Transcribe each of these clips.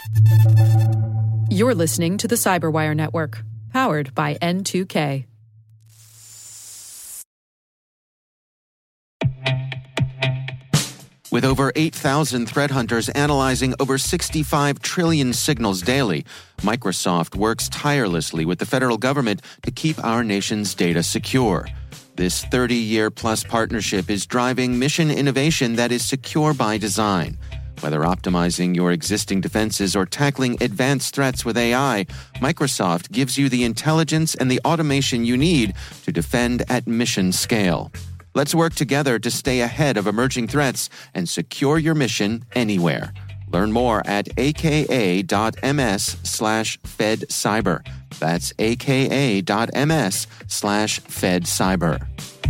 You're listening to the Cyberwire Network, powered by N2K. With over 8,000 threat hunters analyzing over 65 trillion signals daily, Microsoft works tirelessly with the federal government to keep our nation's data secure. This 30-year-plus partnership is driving mission innovation that is secure by design. Whether optimizing your existing defenses or tackling advanced threats with AI, Microsoft gives you the intelligence and the automation you need to defend at mission scale. Let's work together to stay ahead of emerging threats and secure your mission anywhere. Learn more at aka.ms/fedcyber. That's aka.ms/fedcyber.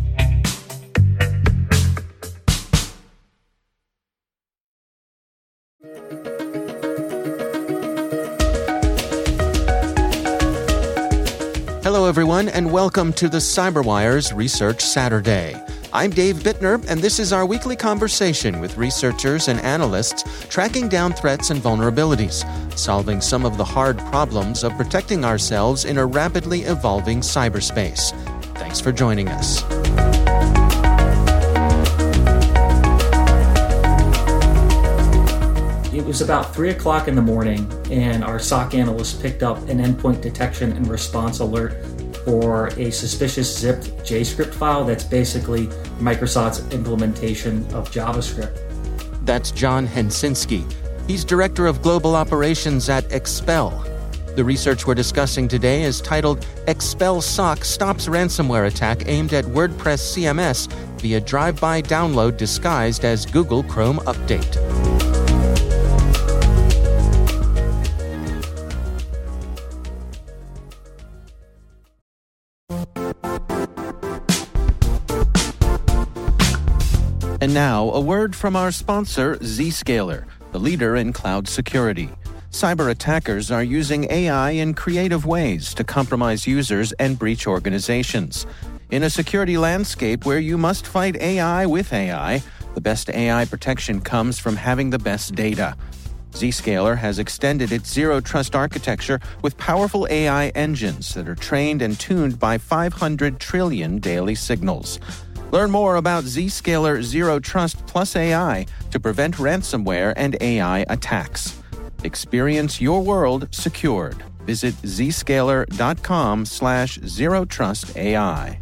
Hello, everyone, and welcome to the Cyberwire's Research Saturday. I'm Dave Bittner, and this is our weekly conversation with researchers and analysts tracking down threats and vulnerabilities, solving some of the hard problems of protecting ourselves in a rapidly evolving cyberspace. Thanks for joining us. It was about 3 o'clock in the morning, and our SOC analyst picked up an endpoint detection and response alert for a suspicious zipped JScript file that's basically Microsoft's implementation of JavaScript. That's John Hensinski. He's Director of Global Operations at Expel. The research we're discussing today is titled Expel SOC Stops Ransomware Attack Aimed at WordPress CMS via Drive-By Download Disguised as Google Chrome Update. And now, a word from our sponsor, Zscaler, the leader in cloud security. Cyber attackers are using AI in creative ways to compromise users and breach organizations. In a security landscape where you must fight AI with AI, the best AI protection comes from having the best data. Zscaler has extended its zero-trust architecture with powerful AI engines that are trained and tuned by 500 trillion daily signals. Learn more about Zscaler Zero Trust Plus AI to prevent ransomware and AI attacks. Experience your world secured. Visit zscaler.com/zerotrustai.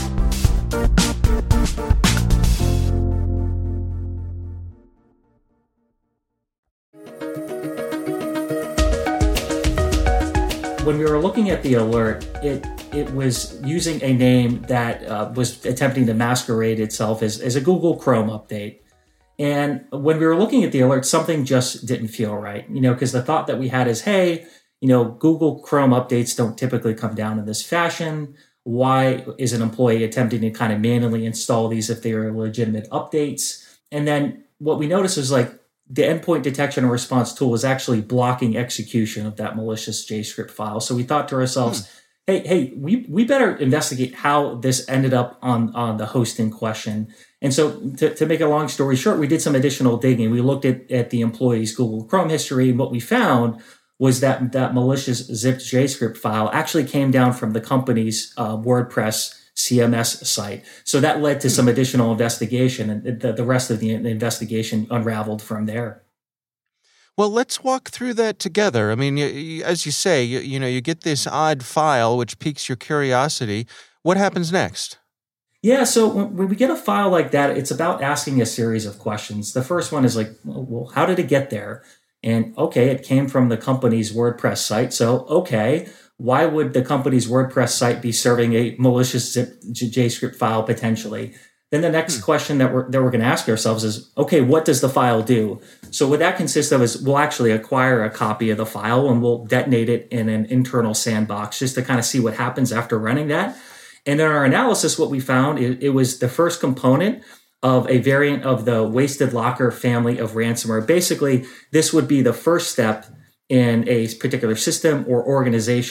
When we were looking at the alert, it was using a name that was attempting to masquerade itself as a Google Chrome update. And when we were looking at the alert, something just didn't feel right, because the thought that we had is, hey, Google Chrome updates don't typically come down in this fashion. Why is an employee attempting to kind of manually install these if they are legitimate updates? And then what we noticed was the endpoint detection and response tool was actually blocking execution of that malicious JScript file. So we thought to ourselves, hey, we better investigate how this ended up on the host in question. And so to make a long story short, we did some additional digging. We looked at the employee's Google Chrome history, and what we found was that malicious zipped JScript file actually came down from the company's WordPress CMS site. So that led to some additional investigation, and the rest of the investigation unraveled from there. Well, let's walk through that together. I mean, as you say, you get this odd file which piques your curiosity. What happens next? Yeah, so when we get a file like that, it's about asking a series of questions. The first one is well, how did it get there? And okay, it came from the company's WordPress site. So, okay, why would the company's WordPress site be serving a malicious JScript file potentially? Then the next question that we're going to ask ourselves is, okay, what does the file do? So what that consists of is we'll actually acquire a copy of the file and we'll detonate it in an internal sandbox just to kind of see what happens after running that. And in our analysis, what we found, it was the first component of a variant of the Wasted Locker family of ransomware. Basically, this would be the first step in a particular system or organization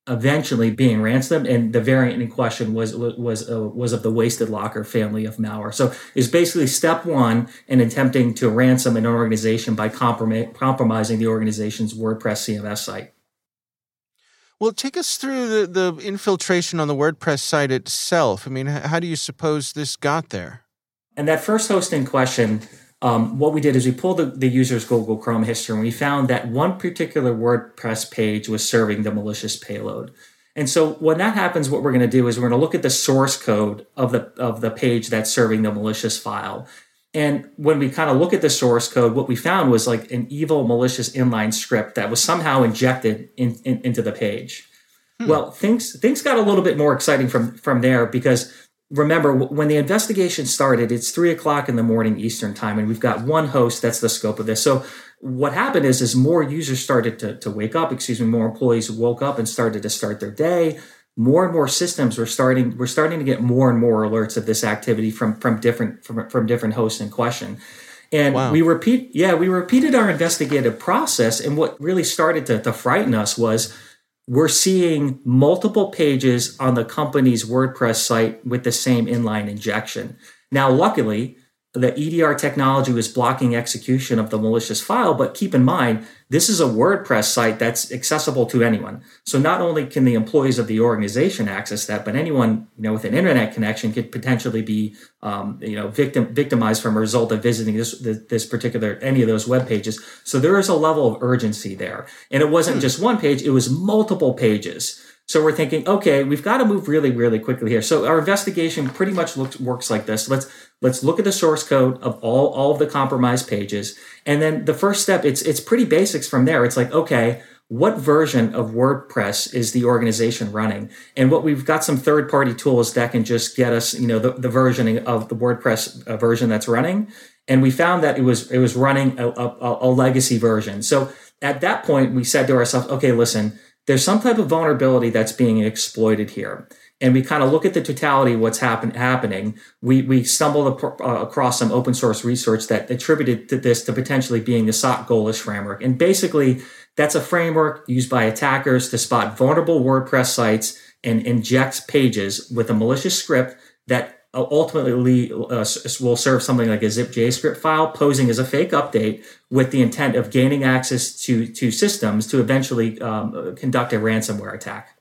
eventually being ransomed, and the variant in question was of the Wasted Locker family of malware. So it's basically step one in attempting to ransom an organization by compromising the organization's WordPress CMS site. Well, take us through the infiltration on the WordPress site itself. I mean, how do you suppose this got there? And that first host in question, what we did is we pulled the user's Google Chrome history, and we found that one particular WordPress page was serving the malicious payload. And so when that happens, what we're going to do is we're going to look at the source code of the page that's serving the malicious file. And when we kind of look at the source code, what we found was like an evil, malicious inline script that was somehow injected into the page. Well, things got a little bit more exciting from there, because remember, when the investigation started, it's 3:00 in the morning Eastern time, and we've got one host. That's the scope of this. So what happened is more users started to wake up. More employees woke up and started to start their day. More and more systems were starting to get more and more alerts of this activity from different hosts in question. And wow. we repeated our investigative process. And what really started to frighten us was we're seeing multiple pages on the company's WordPress site with the same inline injection. Now, luckily, the EDR technology was blocking execution of the malicious file, but keep in mind, this is a WordPress site that's accessible to anyone. So not only can the employees of the organization access that, but anyone with an internet connection could potentially be victimized from a result of visiting this particular any of those web pages. So there is a level of urgency there, and it wasn't just one page; it was multiple pages. So we're thinking, okay, we've got to move really, really quickly here. So our investigation pretty much works like this. Let's look at the source code of all of the compromised pages. And then the first step, it's pretty basics from there. It's like, okay, what version of WordPress is the organization running? And what we've got some third-party tools that can just get us, the versioning of the WordPress version that's running. And we found that it was running a legacy version. So at that point, we said to ourselves, okay, listen, there's some type of vulnerability that's being exploited here. And we kind of look at the totality of what's happening. We stumbled across some open source research that attributed this to potentially being the SOC Goalish framework. And basically, that's a framework used by attackers to spot vulnerable WordPress sites and inject pages with a malicious script that ultimately will serve something like a zip JavaScript file posing as a fake update with the intent of gaining access to systems to eventually conduct a ransomware attack.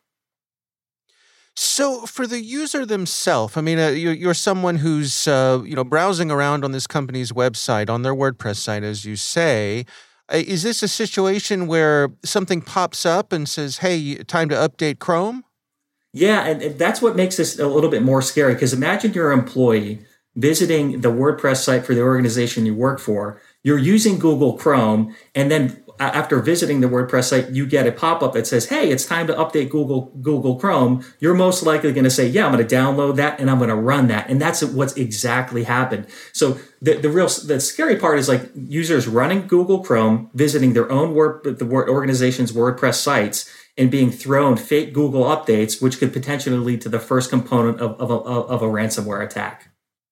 So for the user themselves, I mean, you're someone who's browsing around on this company's website, on their WordPress site, as you say. Is this a situation where something pops up and says, hey, time to update Chrome? Yeah, and that's what makes this a little bit more scary, because imagine you're an employee visiting the WordPress site for the organization you work for. You're using Google Chrome, and then after visiting the WordPress site, you get a pop-up that says, hey, it's time to update Google Chrome. You're most likely going to say, yeah, I'm going to download that and I'm going to run that. And that's what's exactly happened. So the scary part is like users running Google Chrome, visiting their own organization's WordPress sites, and being thrown fake Google updates, which could potentially lead to the first component of a ransomware attack.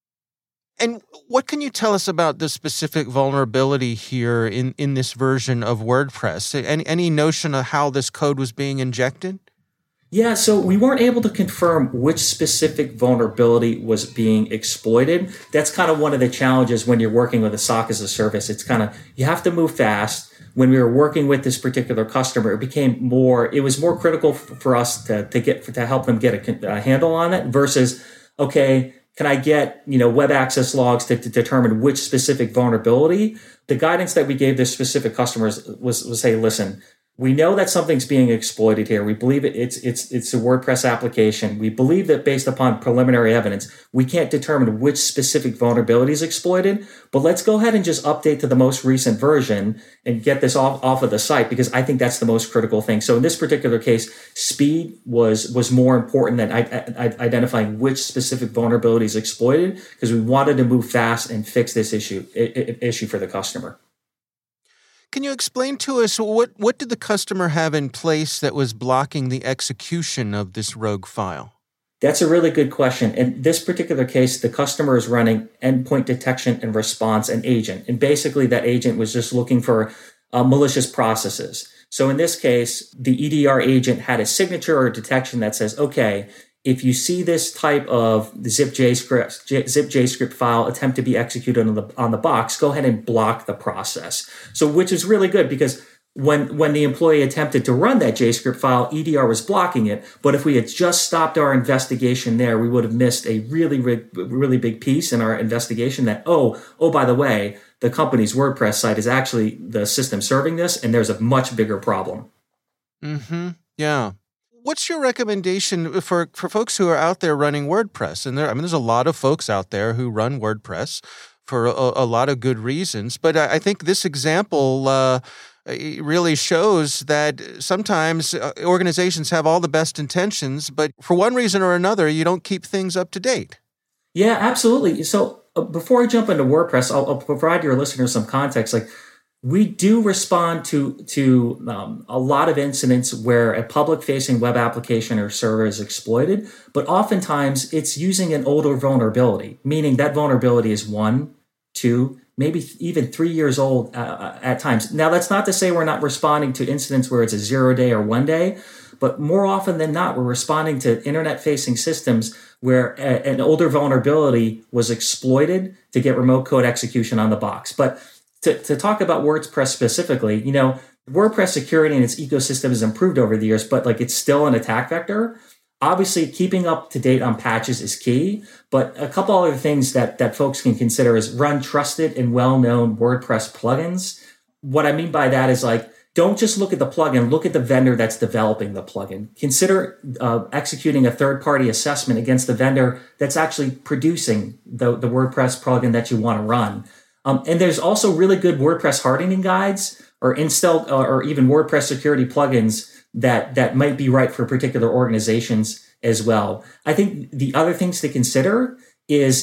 And what can you tell us about the specific vulnerability here in this version of WordPress? Any notion of how this code was being injected? Yeah, so we weren't able to confirm which specific vulnerability was being exploited. That's kind of one of the challenges when you're working with a SOC as a service. It's kind of, you have to move fast. When we were working with this particular customer, it was more critical for us to help them get a handle on it versus, okay, can I get web access logs to determine which specific vulnerability? The guidance that we gave this specific customers was say, listen, we know that something's being exploited here. We believe it's a WordPress application. We believe that based upon preliminary evidence, we can't determine which specific vulnerability is exploited, but let's go ahead and just update to the most recent version and get this off of the site, because I think that's the most critical thing. So in this particular case, speed was more important than identifying which specific vulnerability is exploited, because we wanted to move fast and fix this issue for the customer. Can you explain to us what did the customer have in place that was blocking the execution of this rogue file? That's a really good question. In this particular case, the customer is running endpoint detection and response, an agent. And basically that agent was just looking for malicious processes. So in this case, the EDR agent had a signature or detection that says, okay, if you see this type of zip JScript file attempt to be executed on the box, go ahead and block the process. So which is really good because when the employee attempted to run that JScript file, EDR was blocking it. But if we had just stopped our investigation there, we would have missed a really, really big piece in our investigation that, oh, by the way, the company's WordPress site is actually the system serving this, and there's a much bigger problem. Mm-hmm. Yeah. What's your recommendation for folks who are out there running WordPress? And there's a lot of folks out there who run WordPress for a lot of good reasons. But I think this example really shows that sometimes organizations have all the best intentions, but for one reason or another, you don't keep things up to date. Yeah, absolutely. So before I jump into WordPress, I'll provide your listeners some context. Like, we do respond to a lot of incidents where a public-facing web application or server is exploited, but oftentimes it's using an older vulnerability, meaning that vulnerability is 1, 2, maybe even 3 years old at times. Now, that's not to say we're not responding to incidents where it's a 0-day or 1 day, but more often than not, we're responding to internet-facing systems where an older vulnerability was exploited to get remote code execution on the box. But to talk about WordPress specifically, WordPress security and its ecosystem has improved over the years, but it's still an attack vector. Obviously, keeping up to date on patches is key, but a couple other things that folks can consider is run trusted and well-known WordPress plugins. What I mean by that is don't just look at the plugin, look at the vendor that's developing the plugin. Consider executing a third-party assessment against the vendor that's actually producing the WordPress plugin that you want to run. And there's also really good WordPress hardening guides or install or even WordPress security plugins that might be right for particular organizations as well. I think the other things to consider is,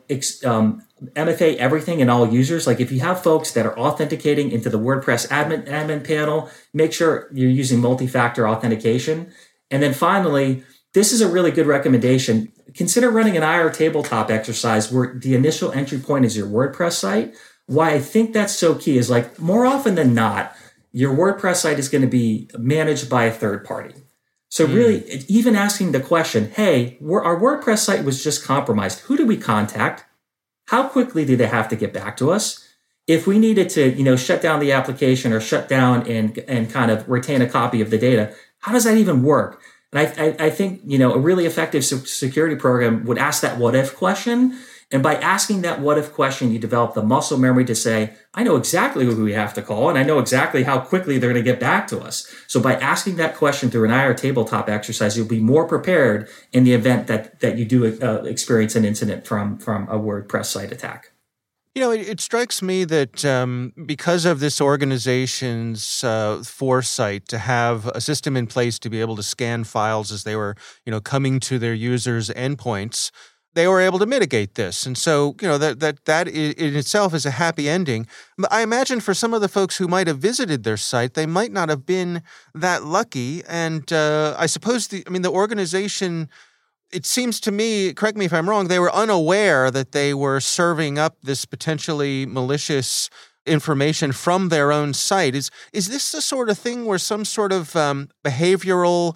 MFA everything and all users. Like, if you have folks that are authenticating into the WordPress admin panel, make sure you're using multi-factor authentication. And then finally, this is a really good recommendation. Consider running an IR tabletop exercise where the initial entry point is your WordPress site. Why I think that's so key is more often than not, your WordPress site is going to be managed by a third party. So really, even asking the question, hey, our WordPress site was just compromised. Who do we contact? How quickly do they have to get back to us? If we needed to, shut down the application or shut down and kind of retain a copy of the data, how does that even work? And I think, a really effective security program would ask that what if question. And by asking that what if question, you develop the muscle memory to say, I know exactly who we have to call, and I know exactly how quickly they're going to get back to us. So by asking that question through an IR tabletop exercise, you'll be more prepared in the event that you do experience an incident from a WordPress site attack. It strikes me that because of this organization's foresight to have a system in place to be able to scan files as they were, coming to their users' endpoints, they were able to mitigate this. And so, that in itself is a happy ending. I imagine for some of the folks who might have visited their site, they might not have been that lucky. And I suppose the organization, it seems to me, correct me if I'm wrong, they were unaware that they were serving up this potentially malicious information from their own site. Is this the sort of thing where some sort of behavioral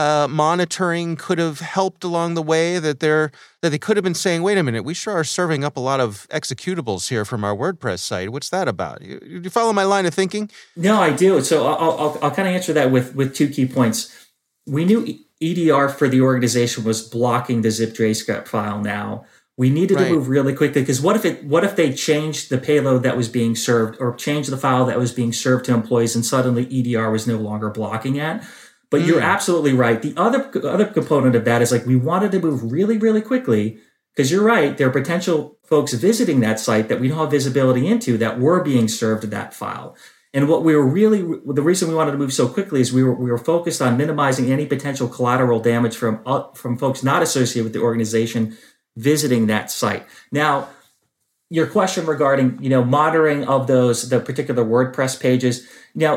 monitoring could have helped along the way, that they could have been saying, wait a minute, we sure are serving up a lot of executables here from our WordPress site. What's that about? You follow my line of thinking? No, I do. So I'll kind of answer that with 2 key points. We knew EDR for the organization was blocking the zip JScript file now. We needed to move really quickly because what if they changed the payload that was being served or changed the file that was being served to employees and suddenly EDR was no longer blocking it? But you're absolutely right. The other component of that is we wanted to move really, really quickly because you're right. There are potential folks visiting that site that we don't have visibility into that were being served that file. And the reason we wanted to move so quickly is we were focused on minimizing any potential collateral damage from folks not associated with the organization visiting that site. Now, your question regarding, monitoring of the particular WordPress pages,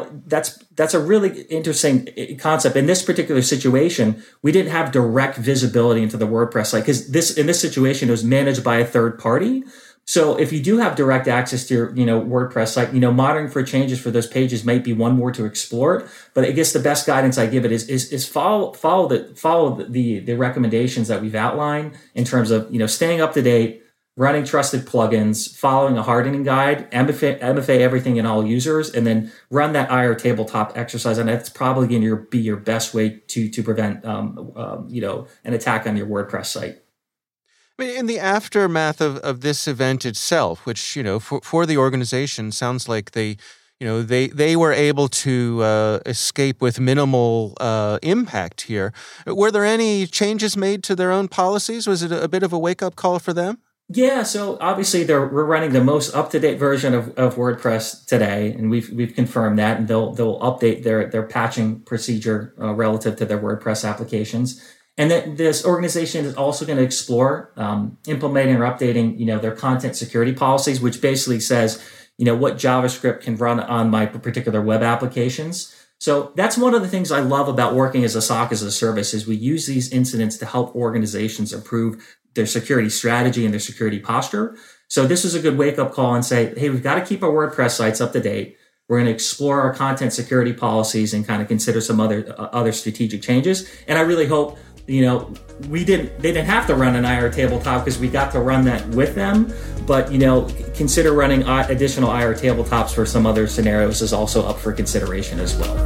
that's a really interesting concept. In this particular situation, we didn't have direct visibility into the WordPress site because in this situation, it was managed by a third party. So if you do have direct access to your, WordPress site, monitoring for changes for those pages might be one more to explore. But I guess the best guidance I give it is follow the recommendations that we've outlined in terms of, staying up to date, running trusted plugins, following a hardening guide, MFA everything in all users, and then run that IR tabletop exercise. And that's probably going to be your best way to prevent, an attack on your WordPress site. I mean, in the aftermath of this event itself, which, for the organization sounds like they were able to escape with minimal impact here. Were there any changes made to their own policies? Was it a bit of a wake-up call for them? Yeah, so obviously we're running the most up-to-date version of WordPress today, and we've confirmed that, and they'll update their patching procedure relative to their WordPress applications. And that this organization is also going to explore implementing or updating, their content security policies, which basically says, what JavaScript can run on my particular web applications. So that's one of the things I love about working as a SOC as a service is we use these incidents to help organizations improve their security strategy and their security posture. So this is a good wake-up call and say, hey, we've got to keep our WordPress sites up to date. We're going to explore our content security policies and kind of consider some other strategic changes. And I really hope they didn't have to run an IR tabletop because we got to run that with them. But, consider running additional IR tabletops for some other scenarios is also up for consideration as well.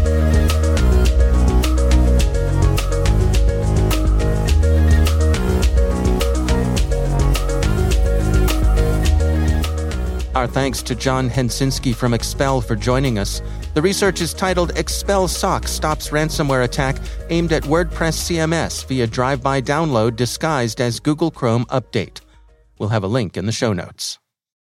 Our thanks to John Hensinski from Expel for joining us. The research is titled Expel SOC Stops Ransomware Attack Aimed at WordPress CMS via Drive-By Download Disguised as Google Chrome Update. We'll have a link in the show notes.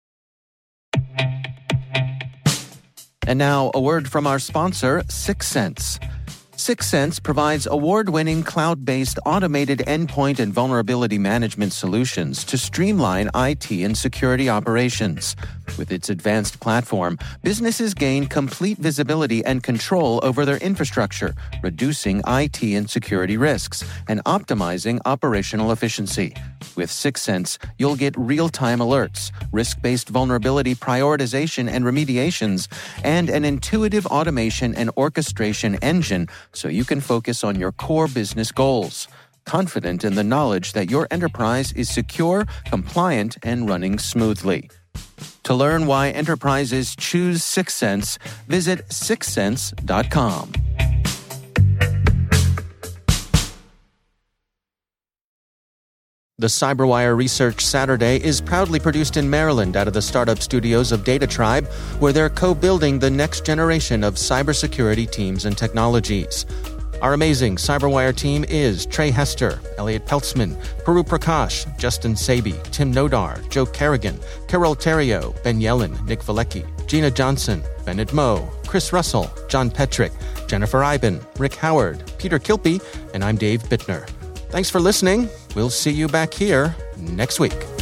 And now, a word from our sponsor, Syxsense. Syxsense provides award-winning cloud-based automated endpoint and vulnerability management solutions to streamline IT and security operations. With its advanced platform, businesses gain complete visibility and control over their infrastructure, reducing IT and security risks and optimizing operational efficiency. With Syxsense, you'll get real-time alerts, risk-based vulnerability prioritization and remediations, and an intuitive automation and orchestration engine so you can focus on your core business goals, confident in the knowledge that your enterprise is secure, compliant, and running smoothly. To learn why enterprises choose Syxsense, visit syxsense.com. The CyberWire Research Saturday is proudly produced in Maryland out of the startup studios of DataTribe, where they're co-building the next generation of cybersecurity teams and technologies. Our amazing CyberWire team is Trey Hester, Elliot Peltzman, Puru Prakash, Justin Sabi, Tim Nodar, Joe Kerrigan, Carol Terrio, Ben Yellen, Nick Valecki, Gina Johnson, Bennett Moe, Chris Russell, John Petrick, Jennifer Iben, Rick Howard, Peter Kilpie, and I'm Dave Bittner. Thanks for listening. We'll see you back here next week.